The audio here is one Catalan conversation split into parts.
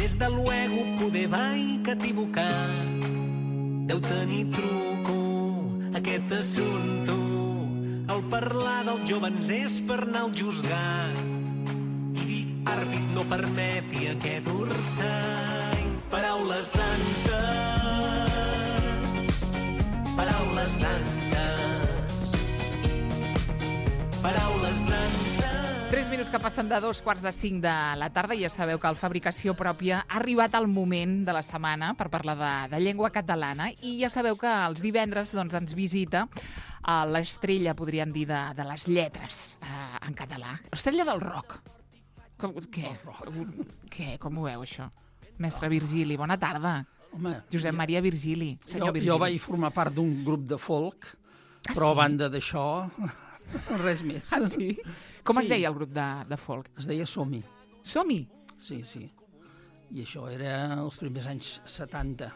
Des de luego poder vai que equivocat. Deu tenir truco aquest assumpte. El parlar dels jóvens és per anar al juzgat i dir àrbit no permeti aquest ursany. Paraules d'antes, paraules d'antes, paraules d'antes. 3 minuts que passen de 2:45 de la tarda i ja sabeu que al Fabricació Pròpia ha arribat el moment de la setmana per parlar de llengua catalana i ja sabeu que els divendres doncs, ens visita l'estrella, podríem dir, de les lletres en català. L'estrella del rock. Què? Com ho veu, això? Mestre Virgili, bona tarda. Home, Josep Maria Virgili, senyor Virgili. Jo vaig formar part d'un grup de folk, però a banda d'això, res més. Ah, sí? Com es deia el grup de folk? Es deia Som-hi. Som-hi? Sí. I això era els primers anys 70,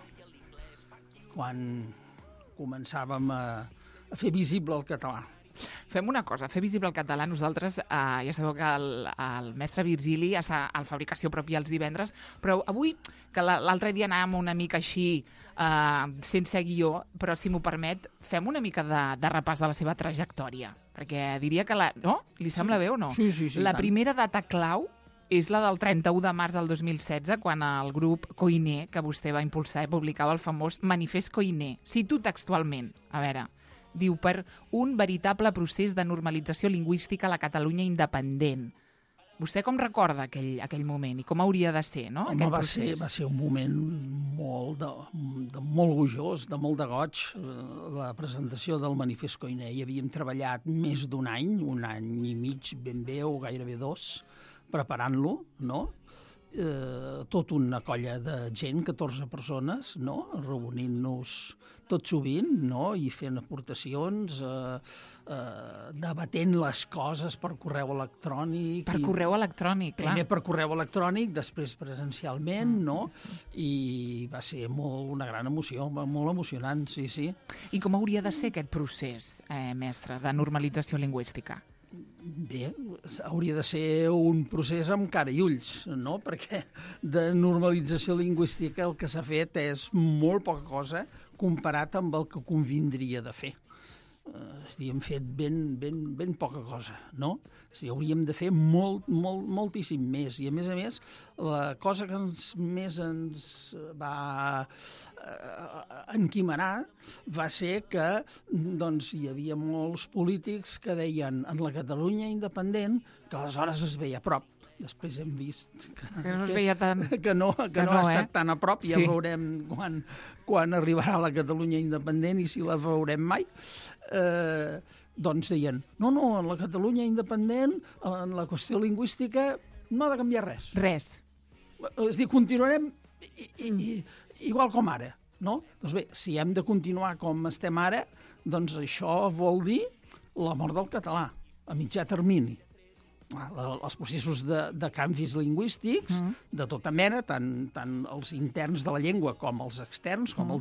quan començàvem a fer visible el català. Fem una cosa, fer visible el català. Nosaltres, ja sabeu que el mestre Virgili està a la Fabricació Pròpia els divendres, però avui, que l'altre dia anàvem una mica així, sense guió, però si m'ho permet, fem una mica de repàs de la seva trajectòria, perquè diria que no? Li sembla bé o no? Sí, la primera data clau és la del 31 de març del 2016, quan el grup Koiné, que vostè va impulsar, publicava el famós Manifest Koiné. Cito textualment, a veure, diu, per un veritable procés de normalització lingüística a la Catalunya independent. Vostè com recorda aquell moment i com hauria de ser, no? Home, va ser un moment molt gojós, de molt de goig, la presentació del Manifest Koiné. Hi havíem treballat més d'un any, un any i mig ben bé, o gairebé 2, preparant-lo, no? Tot una colla de gent, 14 persones, no? Reunint-nos tot sovint, no? I fent aportacions, debatent les coses per correu electrònic. Per correu electrònic, clar. Primer per correu electrònic, després presencialment, no? I va ser una gran emoció, molt emocionant, sí. I com hauria de ser aquest procés, mestre, de normalització lingüística? Bé, hauria de ser un procés amb cara i ulls, no? Perquè de normalització lingüística el que s'ha fet és molt poca cosa comparat amb el que convindria de fer. És a dir, hem fet ben poca cosa, no? És a dir, hauríem de fer moltíssim més. I, a més, la cosa que més ens va enquimerar va ser que doncs, hi havia molts polítics que deien en la Catalunya independent que aleshores es veia a prop. Després hem vist que no es veia tant. Que no ha estat tan a prop. Ja veurem quan arribarà la Catalunya independent i si la veurem mai. Doncs deien, no, en la Catalunya independent, en la qüestió lingüística, no ha de canviar res. Res. És a dir, continuarem igual com ara, no? Doncs bé, si hem de continuar com estem ara, doncs això vol dir la mort del català, a mitjà termini. Els processos de canvis lingüístics de tota mena, tant els interns de la llengua com els externs, com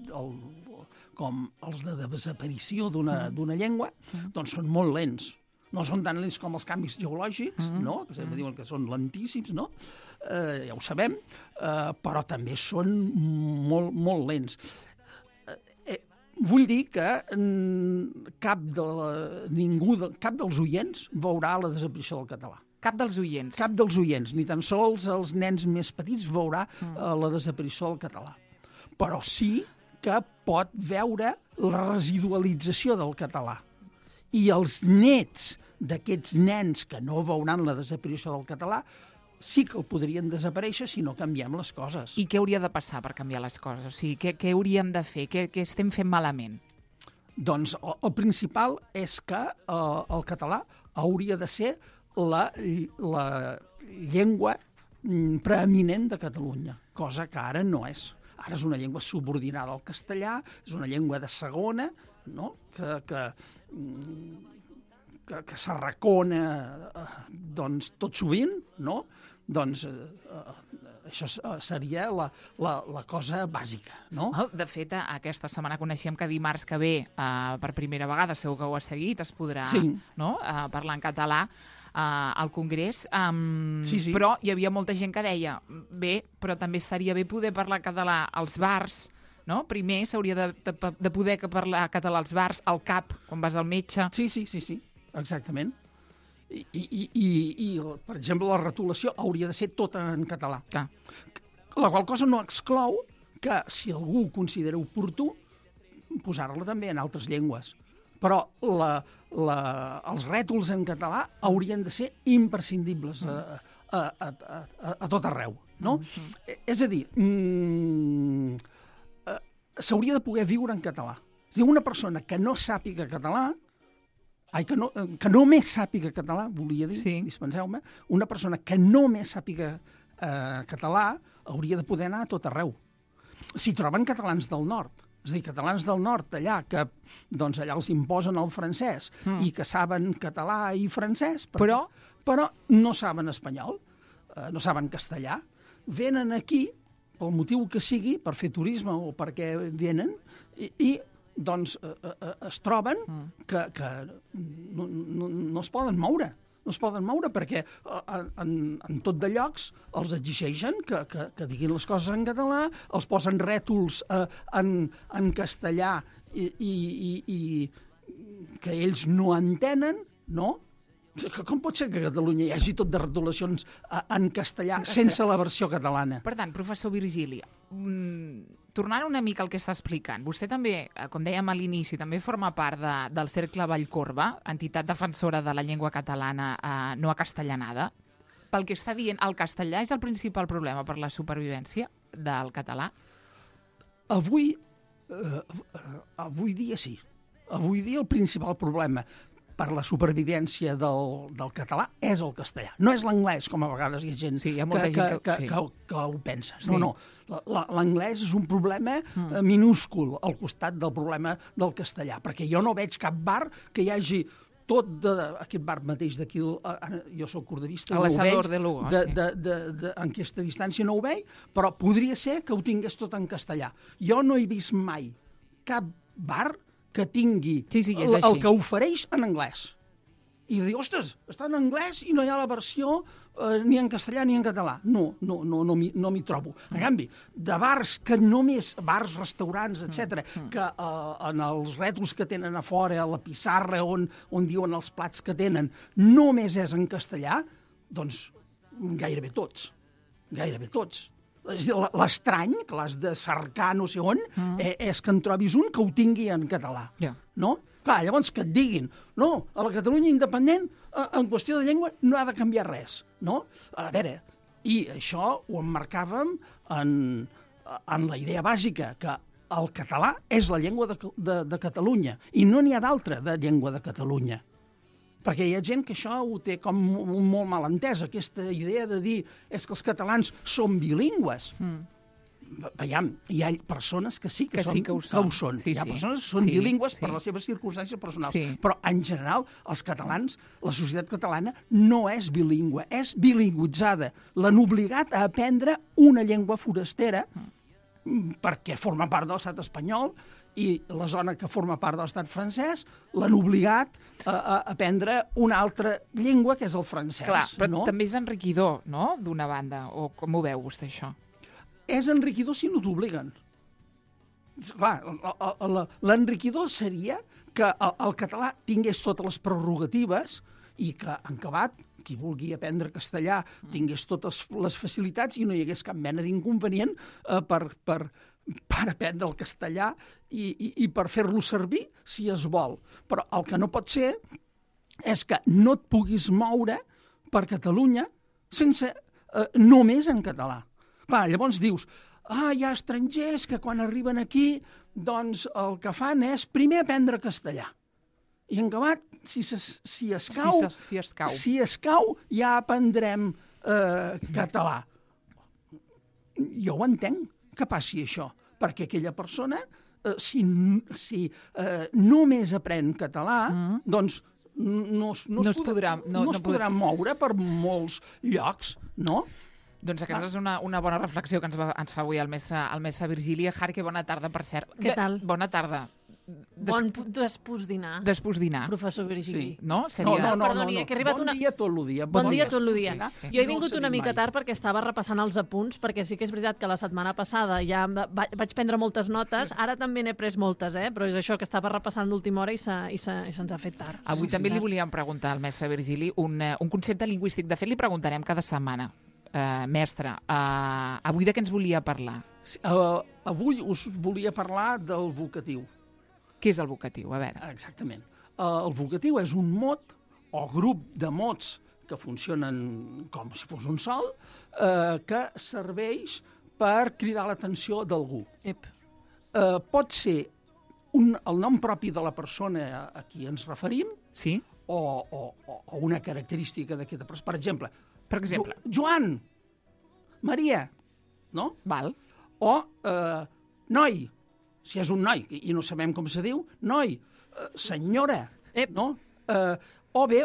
els de desaparició d'una llengua, doncs són molt lents. No són tan lents com els canvis geològics, no? Que sempre diuen que són lentíssims, no? Ja ho sabem, però també són molt lents. Vull dir que cap dels oients veurà la desaparició del català. Cap dels oients? Cap dels oients, ni tan sols els nens més petits veurà la desaparició del català. Però sí que pot veure la residualització del català. I els nets d'aquests nens que no veuran la desaparició del català sí que el podrien desaparèixer si no canviem les coses. I què hauria de passar per canviar les coses? O sigui, què hauríem de fer? Què estem fent malament? Doncs el principal és que el català hauria de ser la llengua preeminent de Catalunya, cosa que ara no és. Ara és una llengua subordinada al castellà, és una llengua de segona, no? que s'arracona doncs, tot sovint, no? Doncs això seria la cosa bàsica, no? De fet, aquesta setmana coneixem que dimarts que ve, per primera vegada, segur que ho ha seguit, es podrà parlar en català al Congrés, Sí. però hi havia molta gent que deia bé, però també estaria bé poder parlar català als bars, no? Primer s'hauria de poder parlar català als bars, al CAP, quan vas al metge. Sí, exactament. I, per exemple, la retolació hauria de ser tota en català. Clar. La qual cosa no exclou que, si algú ho considera oportú, posar-la també en altres llengües. Però els rètols en català haurien de ser imprescindibles a tot arreu, no? És a dir, s'hauria de poder viure en català. És a dir, una persona que no sàpiga català, que només sàpiga català, volia dir, dispenseu-me, una persona que només sàpiga català hauria de poder anar a tot arreu. S'hi troben catalans del nord, és a dir, catalans del nord, allà, que doncs allà els imposen el francès i que saben català i francès, però no saben espanyol, no saben castellà, venen aquí, pel motiu que sigui, per fer turisme o perquè venen, i doncs es troben que no es poden moure. No es poden moure perquè en tot de llocs els exigeixen que diguin les coses en català, els posen rètols en castellà i que ells no entenen, no? Com pot ser que a Catalunya hi hagi tot de retolacions en castellà sense la versió catalana? Per tant, professor Virgili, tornant una mica al que està explicant, vostè també, com dèiem a l'inici, també forma part del Cercle Vallcorba, entitat defensora de la llengua catalana no acastellanada. Pel que està dient, el castellà és el principal problema per la supervivència del català? Avui dia sí. Avui dia el principal problema per la supervivència del català és el castellà. No és l'anglès, com a vegades hi ha gent que ho pensa. No. L'anglès és un problema minúscul al costat del problema del castellà, perquè jo no veig cap bar que hi hagi tot aquest bar mateix d'aquí, jo soc cordavista, no ho veig, en aquesta distància no ho veig, però podria ser que ho tingués tot en castellà. Jo no he vist mai cap bar que tingui el que ofereix en anglès. I diu, ostres, està en anglès i no hi ha la versió ni en castellà ni en català. No m'hi trobo. En canvi, de bars que només, bars, restaurants, etc., que en els rètols que tenen a fora, a la pissarra on diuen els plats que tenen, només és en castellà, doncs gairebé tots. És a dir, l'estrany, que l'has de cercar no sé on, és que en trobis un que ho tingui en català. No? Clar, llavors que et diguin, no, a la Catalunya independent, en qüestió de llengua, no ha de canviar res. No? A veure, i això ho emmarcàvem en la idea bàsica, que el català és la llengua de Catalunya, i no n'hi ha d'altra de llengua de Catalunya. Perquè hi ha gent que això ho té com molt mal entès, aquesta idea de dir és que els catalans són bilingües. Veiem, hi ha persones que sí que ho són. Hi ha persones que són bilingües per les seves circumstàncies personals. Però, en general, els catalans, la societat catalana, no és bilingüe, és bilingüitzada. L'han obligat a aprendre una llengua forastera perquè forma part de l'estat espanyol, i la zona que forma part de l'estat francès l'han obligat a aprendre una altra llengua, que és el francès. Clar, però també és enriquidor, no?, d'una banda, o com ho veu vostè, això? És enriquidor si no t'obliguen. Clar, l'enriquidor seria que el català tingués totes les prerrogatives i que, en acabat, qui vulgui aprendre castellà tingués totes les facilitats i no hi hagués cap mena d'inconvenient per aprendre el castellà i per fer-lo servir, si es vol. Però el que no pot ser és que no et puguis moure per Catalunya sense només en català. Clar, llavors dius, hi ha estrangers que quan arriben aquí, doncs el que fan és primer aprendre castellà. I en acabat, si escau, ja aprendrem català. Jo ho entenc que passi això, perquè aquella persona, si només aprèn català, doncs no es podrà moure per molts llocs, no? Doncs aquesta és una bona reflexió que ens fa avui el mestre Virgili. Jarque, bona tarda, per cert. Què tal? Bona tarda. Bon despús-dinar, Despús-dinar. professor Virgili. Sí. No? Seria... Perdoni, que ha arribat bon dia tot el dia. Bon dia tot el dia. Sí. Jo he No vingut s'ha una dit mica mai. tard perquè estava repassant els apunts, perquè sí que és veritat que la setmana passada ja vaig prendre moltes notes, ara també n'he pres moltes, però és això que estava repassant d'última hora i se'ns ha fet tard. Avui també li volíem preguntar al mestre Virgili un concepte lingüístic. De fet, li preguntarem cada setmana. Mestre, avui de què ens volia parlar? Avui us volia parlar del vocatiu. Què és el vocatiu? A veure. Exactament. El vocatiu és un mot o grup de mots que funcionen com si fos un sol, que serveix per cridar l'atenció d'algú. Pot ser el nom propi de la persona a qui ens referim, Sí? o una característica d'aquesta persona. Per exemple, Joan, Maria, no? Val. O noi, si és un noi, i no sabem com se diu, noi, senyora, no? O bé,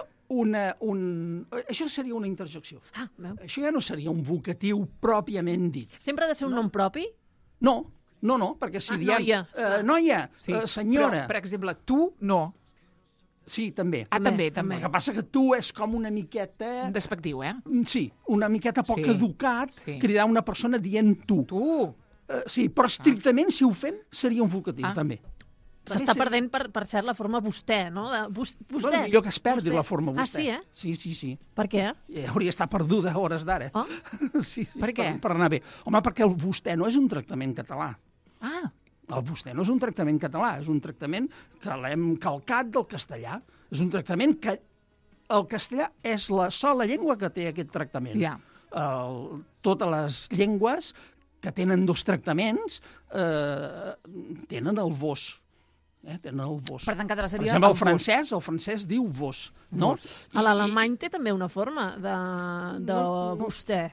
això seria una interjecció. Això ja no seria un vocatiu pròpiament dit. Sempre ha de ser un nom propi? No, perquè si diem noia, senyora... Però, per exemple, tu no. Sí, també. També. El que passa que tu és com una miqueta... Despectiu, Sí, una miqueta poc educat, sí. Cridar una persona dient tu. Tu! Sí, però estrictament, si ho fem, seria un vocatiu, també. S'està perdent, per cert, la forma vostè, no? Vostè. Bueno, millor que es perdi la forma vostè. Ah, sí, Sí. Per què? Hauria d'estar perduda a hores d'ara. Oh? Sí, per què? Per anar bé. Home, perquè el vostè no és un tractament català. Ah! El vostè no és un tractament català, és un tractament que l'hem calcat del castellà. És un tractament que el castellà és la sola llengua que té aquest tractament. Ja. Totes les llengües que tenen dos tractaments tenen el vos. Tenen el vos. Per tant, català seria per exemple, el francès diu vos. No? A l'alemany té també una forma de vostè.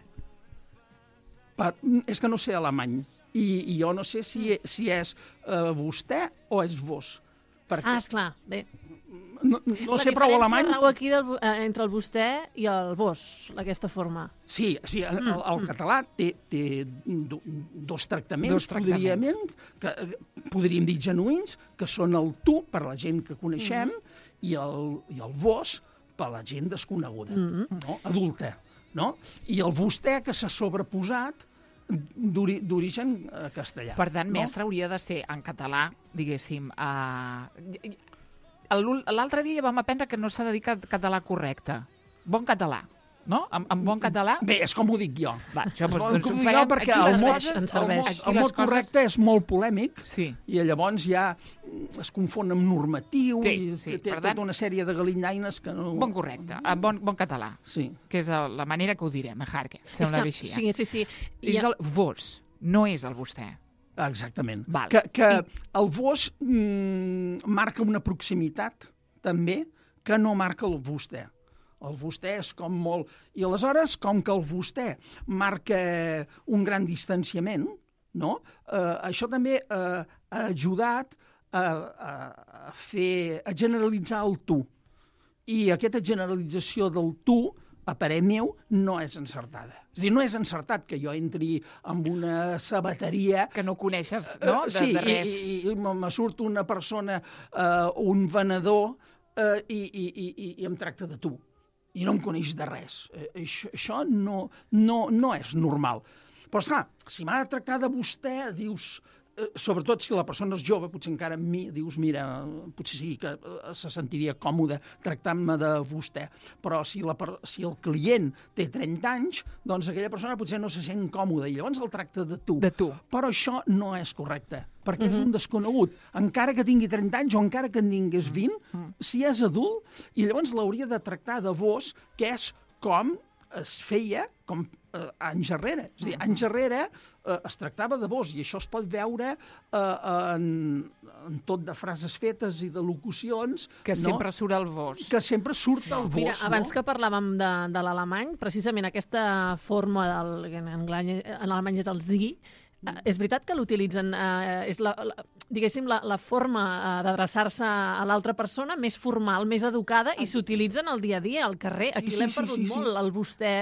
És que no sé alemany. I jo no sé si és vostè o és vos. Perquè... esclar, bé. No sé prou alemany. La diferència rau aquí entre el vostè i el vos, aquesta forma. Sí, el català té dos tractaments, podríem dir genuïns, que són el tu, per la gent que coneixem, i el vos, per la gent desconeguda, adulta. I el vostè, que s'ha sobreposat, d'origen castellà. Per tant, mestre, hauria de ser en català, diguéssim... L'altre dia vam aprendre que no s'ha de dir català correcte. Bon català, no? En bon català... Bé, és com ho dic jo. Va, això, com ho dic jo, perquè el mot correcte és molt polèmic i llavors ja es confon amb normatiu i té tota una sèrie de galinyaines que no... Bon correcte, bon català, que és la manera que ho direm, Harque, sembla bé així. Sí. És el vos, no és el vostè. Exactament. Que el vos marca una proximitat, també, que no marca el vostè. El vostè és com molt... I aleshores, com que el vostè marca un gran distanciament, no? Això també ha ajudat a generalitzar el tu. I aquesta generalització del tu, a parer meu, no és encertada. És a dir, no és encertat que jo entri en una sabateria... Que no coneixes, no? De res. I me surt una persona, un venedor, i em tracta de tu. I no em coneix de res. Això no és normal. Però, esclar, si m'ha de tractar de vostè, dius... Sobretot si la persona és jove, potser encara amb mi, dius, mira, potser sí que se sentiria còmode tractant-me de vostè, però si el client té 30 anys, doncs aquella persona potser no se sent còmoda i llavors el tracta de tu. Però això no és correcte, perquè és un desconegut. Encara que tingui 30 anys o encara que en tingués 20, si és adult, i llavors l'hauria de tractar de vos, que és com es feia anys enrere. És a dir, anys enrere es tractava de vos, i això es pot veure en tot de frases fetes i de locucions. Que sempre surt el vos. Que sempre surt el vos. Mira, abans que parlàvem de l'alemany, precisament aquesta forma, en alemany és el sie, És veritat que l'utilitzen, és diguéssim, la forma d'adreçar-se a l'altra persona més formal, més educada, i s'utilitzen al dia a dia, al carrer. Aquí l'hem perdut molt, el vostè.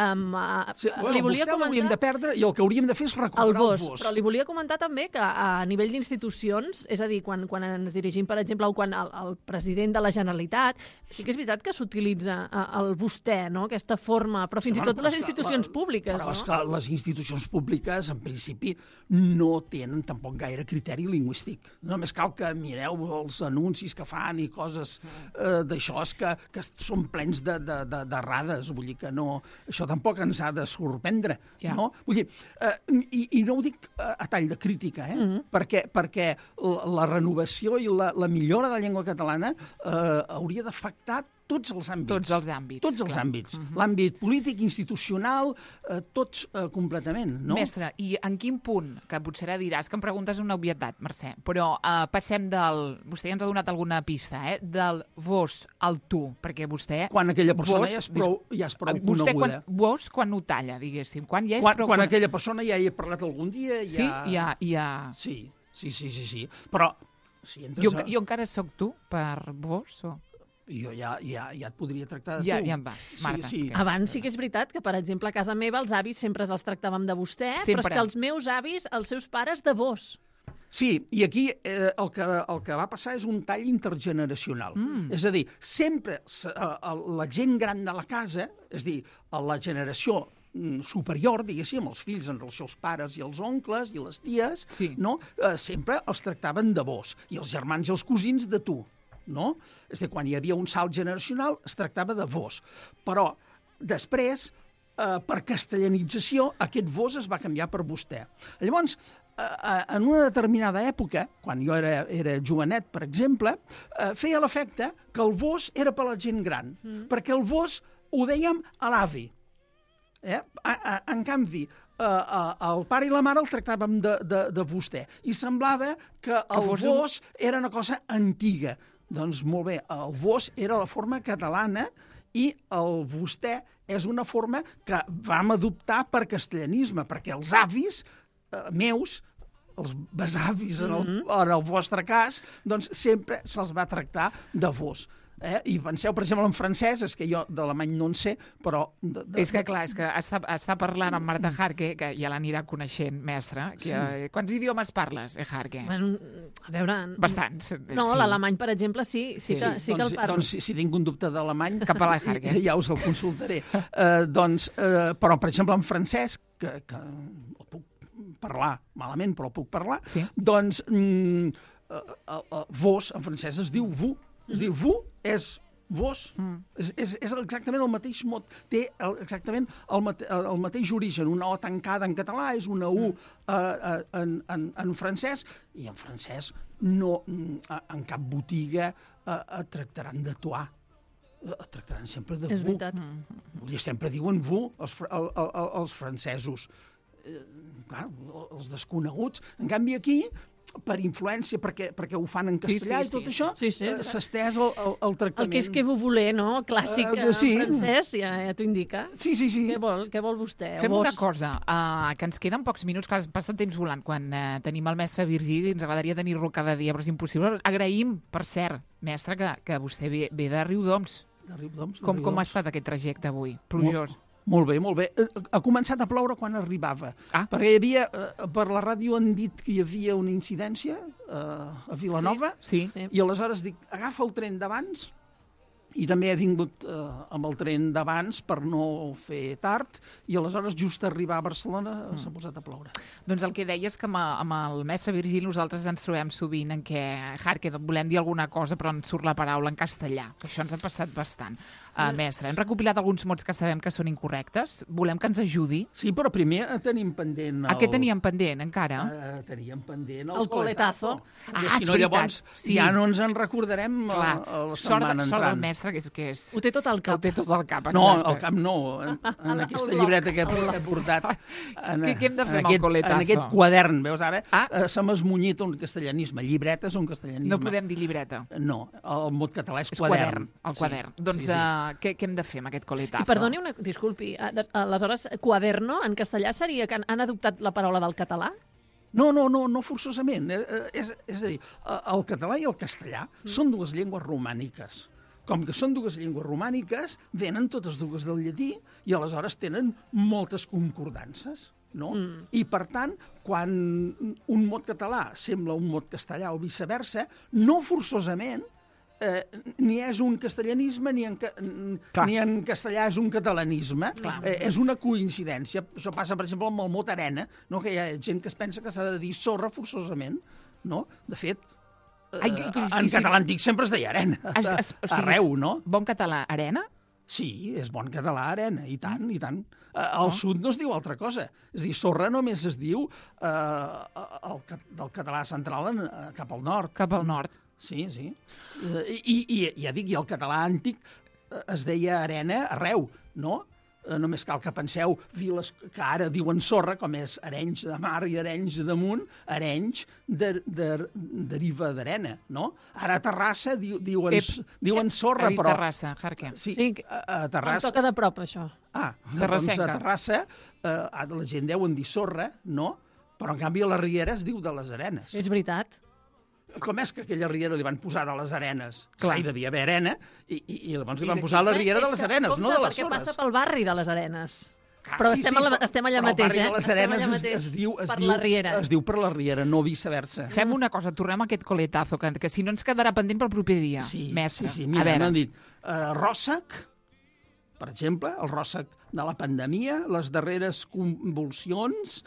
El vostè l'hauríem de perdre i el que hauríem de fer és recuperar el vos. Però li volia comentar també que a nivell d'institucions, és a dir, quan ens dirigim, per exemple, quan el president de la Generalitat, sí que és veritat que s'utilitza el vostè, no? Aquesta forma, però fins i tot les institucions públiques. Però és que les institucions públiques, en principi, no tenen tampoc gaire criteri lingüístic. Només cal que mireu els anuncis que fan i coses d'això que són plens d'errades. Vull dir que no... Això tampoc ens ha de sorprendre. No? Vull dir, i no ho dic a tall de crítica, perquè la renovació i la millora de la llengua catalana hauria d'afectar tots els àmbits. Tots els àmbits. L'àmbit polític, institucional, tots completament, no? Mestre, i en quin punt, que potser ara diràs que em preguntes una obvietat, Mercè, però passem del... Vostè ja ens ha donat alguna pista, del vos al tu, perquè vostè... Quan aquella persona ja és prou coneguda. Vos, quan ho talla, diguéssim. Quan aquella persona ja hi ha parlat algun dia... Sí, ja... Sí. Però... Jo encara soc tu, per vos, o...? Jo ja et podria tractar de tu. Ja em va, Marta. Sí. Abans sí que és veritat que, per exemple, a casa meva els avis sempre els tractàvem de vostè, però és que els meus avis, els seus pares, de vos. Sí, i aquí el que va passar és un tall intergeneracional. És a dir, sempre la gent gran de la casa, és a dir, la generació superior, diguéssim, els fills amb els seus pares i els oncles i les ties, sempre els tractaven de vos, i els germans i els cosins de tu. No? És a dir, quan hi havia un salt generacional es tractava de vos. Però després, per castellanització, aquest vos es va canviar per vostè. Llavors, en una determinada època, quan jo era jovenet, per exemple, feia l'efecte que el vos era per la gent gran, perquè el vos ho dèiem a l'avi. En canvi, el pare i la mare el tractàvem de vostè. I semblava que el vos era una cosa antiga. Doncs molt bé, el vos era la forma catalana i el vostè és una forma que vam adoptar per castellanisme, perquè els avis meus, els besavis en el vostre cas, doncs sempre se'ls va tractar de vos. I penseu, per exemple, en francès, és que jo d'alemany no en sé, però... És que, clar, està parlant amb Marta Harke, que ja l'anirà coneixent, mestre. Quants idiomes parles, Harke? Bueno, a veure... Bastants. No, l'alemany, per exemple, sí que el parlo. Doncs si tinc un dubte d'alemany, cap a la Harke. Ja us el consultaré. Però, per exemple, en francès, que el puc parlar malament, però el puc parlar, doncs vos, en francès, es diu vous. És a dir, vous és vos. És exactament el mateix mot. Té exactament el mateix origen. Una O tancada en català és una U en francès, i en francès no, en cap botiga et tractaran de toi. Et tractaran sempre de vous. És veritat. Sempre diuen vous, els francesos. Clar, els desconeguts. En canvi, aquí, per influència, perquè ho fan en castellà i tot això, s'ha estès el tractament. El que és que vous voulez, no? Clàssic francès, ja t'ho indica. Sí. Què vol vostè? Fem una cosa, que ens queden pocs minuts, que passa el temps volant. Quan tenim el mestre Virgili, ens agradaria tenir-lo cada dia, però és impossible. Agraïm, per cert, mestre, que vostè ve de Riudoms. De Riudoms. Com ha estat aquest trajecte avui? Plujós. Molt bé, molt bé. Ha començat a ploure quan arribava. Perquè hi havia, per la ràdio han dit que hi havia una incidència a Vilanova, i aleshores dic, agafa el tren d'abans, i també he vingut amb el tren d'abans per no fer tard, i aleshores just arribar a Barcelona s'ha posat a ploure. Doncs el que deia és que amb el mestre Virgili nosaltres ens trobem sovint en què, Harke, volem dir alguna cosa però ens surt la paraula en castellà. Això ens ha passat bastant. Mestre, hem recopilat alguns mots que sabem que són incorrectes. Volem que ens ajudi. Sí, però primer tenim pendent... Què teníem pendent, encara? Teníem pendent el coletazo. Si no, llavors ja no ens en recordarem la setmana entrant. Sort del mestre mestre que és... Ho té tot al Que ho cap. té tot al cap, No, exacte. al cap no. En aquesta bloc. llibreta que he portat... Què hem de fer amb el coletazo? En aquest quadern, veus ara? Ah. Se m'ha esmunyit un castellanisme. Llibreta és un castellanisme. No podem dir llibreta. No, el mot català és És quadern. el quadern. Doncs sí. què hem de fer amb aquest coletazo? I perdoni, disculpi, aleshores, quaderno en castellà seria que han adoptat la paraula del català? No forçosament. És a dir, el català i el castellà són dues llengües romàniques. Com que són dues llengües romàniques, venen totes dues del llatí i aleshores tenen moltes concordances. No? I, per tant, quan un mot català sembla un mot castellà o viceversa, no forçosament ni és un castellanisme ni en castellà és un catalanisme. És una coincidència. Això passa, per exemple, amb el mot arena, no? Que hi ha gent que es pensa que s'ha de dir sorra forçosament. No? De fet, en català antic sempre es deia arena. Arreu, no? Bon català, arena? Sí, és bon català, arena, i tant, i tant. Al sud no es diu altra cosa. És a dir, sorra només es diu del català central cap al nord. Cap al nord. Sí. I ja dic, i el català antic es deia arena arreu, no? Només cal que penseu viles que ara diuen sorra, com és Arenys de Mar i Arenys de Munt. Arenys deriva d'arena, no? Ara a Terrassa diuen sorra, però... A Terrassa, Jarque. Sí, Em a Terrassa... toca de prop, això. Doncs a Terrassa la gent deuen dir sorra, no? Però en canvi a la Riera es diu de les Arenes. És veritat. Com és que aquella riera li van posar de les Arenes? Clar. Hi devia haver arena, i llavors li van posar la riera de les Arenes, no de les sorres. Perquè passa pel barri de les Arenes. Ah, Però sí, estem allà però mateix, el barri de les Arenes per la Riera. Es diu per la Riera, no viceversa. Fem una cosa, tornem a aquest coletazo, que si no ens quedarà pendent pel proper dia, mestre. Sí. Mira, m'han dit ròssec, per exemple, el ròssec de la pandèmia, les darreres convulsions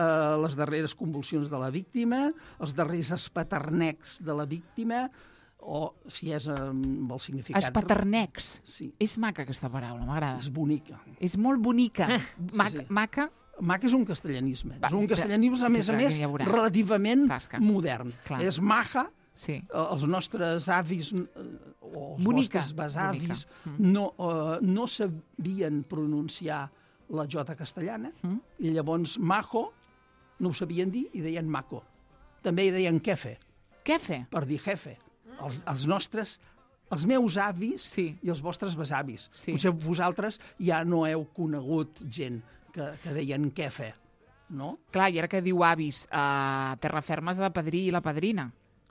de la víctima, els darrers espaternecs de la víctima, o si és amb el significat... Espaternecs. Sí. És maca aquesta paraula, m'agrada. És bonica. És molt bonica. Sí. Maca. Maca és un castellanisme. És un castellanisme, a més, ja relativament modern. Clar. És maja. Sí. Els nostres avis o els vostres besavis no sabien pronunciar la jota castellana i llavors majo no ho sabien dir i deien maco. També hi deien kefe. Kefe? Per dir jefe. Els meus avis i els vostres besavis. Potser vosaltres ja no heu conegut gent que deien kefe, no? Clar, i ara que diu avis, a Terraferma és la padrí i la padrina.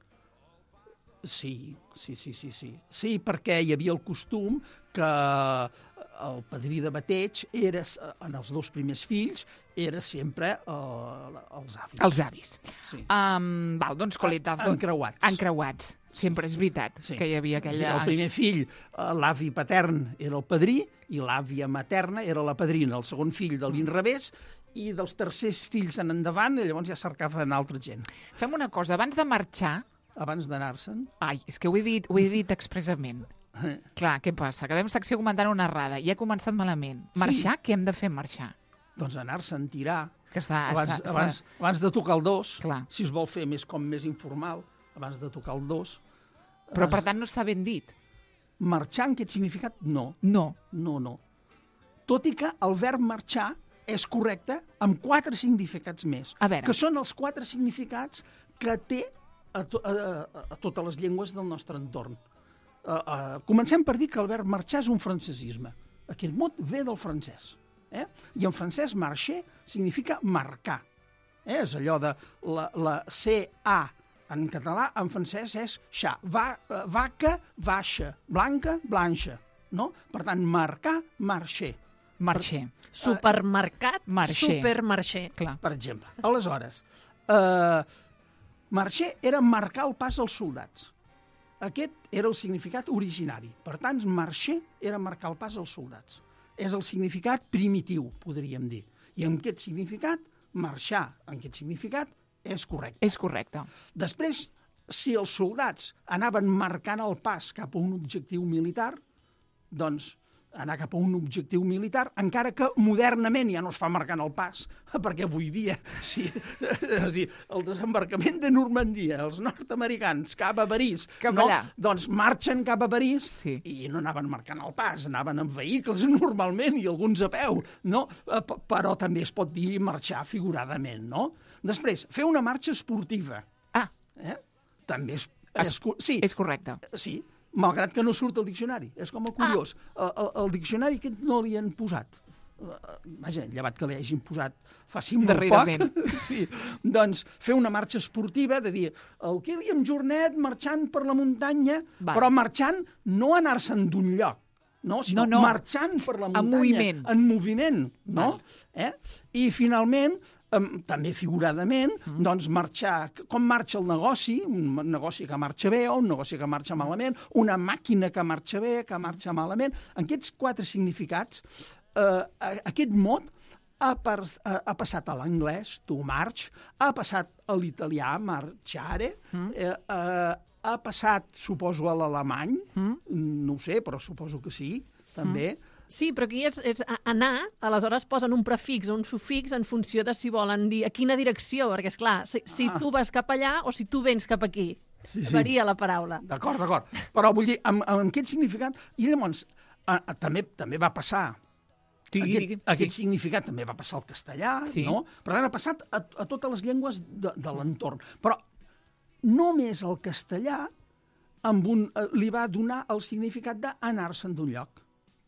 Sí. Sí, perquè hi havia el costum que el padrí de bateig era, en els dos primers fills, era sempre els avis. Els avis. Sí. Val, doncs, coletazo. Encreuats. Sempre és veritat que hi havia aquella... Sí, el primer fill, l'avi patern, era el padrí, i l'àvia materna era la padrina. El segon fill de l'inrevés, i dels tercers fills en endavant, i llavors ja cercaven altra gent. Fem una cosa, abans de marxar... Abans d'anar-se'n... Ai, és que ho he dit expressament. Clar, què passa? Que vam secció comentant una errada i ha començat malament. Marxar? Què hem de fer marxar? Doncs anar-se'n, tirar. Que abans de tocar el dos, clar. Si es vol fer més informal, abans de tocar el dos... Però, per tant, no està ben dit. Marxar en aquest significat, no. No. Tot i que el verb marxar és correcte amb 4 significats més. Que són els 4 significats que té a totes les llengües del nostre entorn. Comencem per dir que el verb marxar és un francesisme. Aquest mot ve del francès. I en francès, marcher significa marcar. És allò de la C-A en català, en francès és xa. Vaca, vaixa. Blanca, blanxa. No? Per tant, marcar, marcher. Marcher. Supermercat, marcher. Supermarché. Clar. Per exemple. Aleshores, marcher era marcar el pas als soldats. Aquest era el significat originari. Per tant, marcher era marcar el pas als soldats. És el significat primitiu, podríem dir. I amb aquest significat, marxar en aquest significat, és correcte. És correcte. Després, si els soldats anaven marcant el pas cap a un objectiu militar, doncs anar cap a un objectiu militar, encara que modernament ja no es fa marcant el pas, perquè avui dia, sí, és a dir, el desembarcament de Normandia, els nord-americans cap a París, doncs marxen cap a París i no anaven marcant el pas, anaven en vehicles normalment i alguns a peu, no? Però també es pot dir marxar figuradament, no? Després, fer una marxa esportiva. També és correcte. Sí, malgrat que no surt al diccionari. És com a curiós. El diccionari aquest no li han posat. Vaja, llevat que li hagin posat faci molt poc. Sí. Doncs fer una marxa esportiva, de dir, el Kilian Jornet marxant per la muntanya, però marxant no anar-se'n d'un lloc, sinó marxant per la muntanya. En moviment. I finalment, també figuradament, doncs marxar, com marxa el negoci, un negoci que marxa bé o un negoci que marxa malament, una màquina que marxa bé, que marxa malament. En aquests 4 significats, aquest mot ha passat a l'anglès, to march, ha passat a l'italià, marciare, ha passat, suposo, a l'alemany, no ho sé, però suposo que sí, també. Sí, però aquí és anar, aleshores posen un prefix o un sufix en funció de si volen dir a quina direcció, perquè, esclar, si tu vas cap allà o si tu vens cap aquí. Varia la paraula. D'acord. Però vull dir, amb aquest significat, i llavors també va passar, aquest significat també va passar al castellà, no? Per tant, ha passat a totes les llengües de l'entorn. Però només el castellà li va donar el significat d'anar-se'n d'un lloc.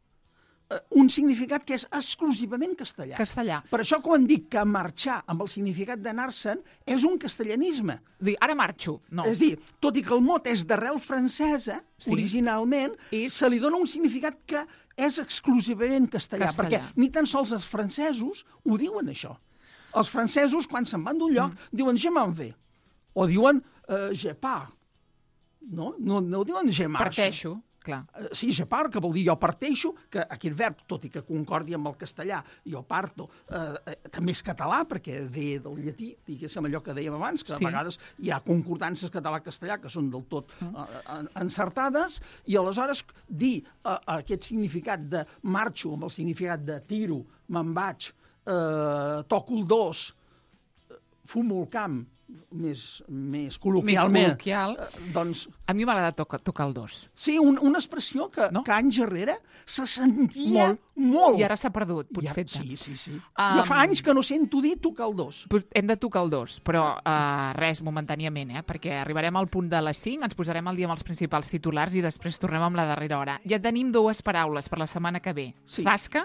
Un significat que és exclusivament castellà. Per això quan dic que marxar amb el significat d'anar-se'n és un castellanisme. Ara marxo. No. És dir, tot i que el mot és d'arrel francesa, originalment, se li dona un significat que és exclusivament castellà, perquè ni tan sols els francesos ho diuen, això. Els francesos, quan se'n van d'un lloc, diuen je m'en vais, o diuen je pars. No diuen je marche. Parteixo. Clar. Sí, je pars, que vol dir jo parteixo, que aquest verb, tot i que concordi amb el castellà, jo parto, també és català, perquè ve del llatí, diguéssim allò que dèiem abans, que a vegades hi ha concordances català-castellà que són del tot encertades, i aleshores dir aquest significat de marxo amb el significat de tiro, me'n vaig, toco el dos, fumo el camp, més col·loquialment. Doncs... A mi m'agrada tocar el dos. Sí, una expressió que anys enrere se sentia molt. I ara s'ha perdut, potser. Sí. Ja fa anys que no sento dir tocar el dos. Hem de tocar el dos, però res, momentàniament, perquè arribarem al punt de les 5, ens posarem al dia amb els principals titulars i després tornem amb la darrera hora. Ja tenim 2 paraules per la setmana que ve. Zasca,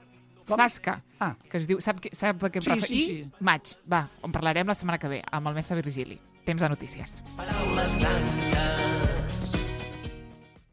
que es diu... Sap a què em refereixo? Sí. Maig. Va, en parlarem la setmana que ve, amb el mestre Virgili. Temps de notícies. Paraules blanques.